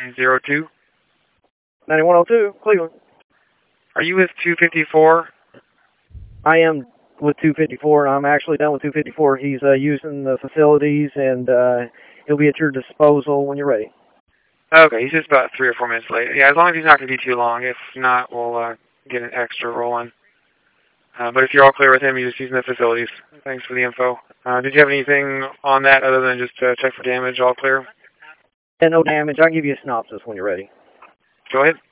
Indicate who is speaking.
Speaker 1: 9102.
Speaker 2: 9102, Cleveland.
Speaker 1: Are you with 254?
Speaker 2: I am with 254. I'm actually done with 254. He's using the facilities, and he'll be at your disposal when you're ready.
Speaker 1: Okay, he's just about 3 or 4 minutes late. Yeah, as long as he's not going to be too long. If not, we'll get an extra rolling. But if you're all clear with him, you're just using the facilities. Thanks for the info. Did you have anything on that other than just check for damage? All clear?
Speaker 2: And no damage. I'll give you a synopsis when you're ready.
Speaker 1: Go ahead.